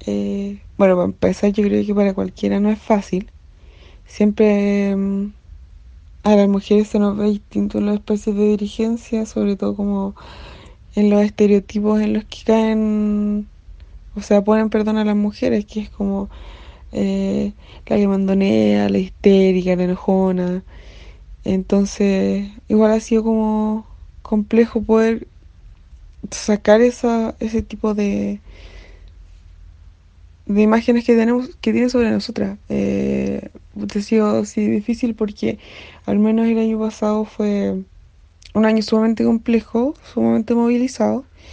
Bueno, para empezar, yo creo que para cualquiera no es fácil. Siempre a las mujeres se nos ve distinto en los espacios de dirigencia, sobre todo como en los estereotipos en los que caen, o sea, ponen perdón a las mujeres, que es como la que mandonea, la histérica, la enojona. Entonces, igual ha sido como complejo poder sacar ese tipo de imágenes que tenemos, que tienen sobre nosotras. Ha sido así difícil porque al menos el año pasado fue un año sumamente complejo, sumamente movilizado.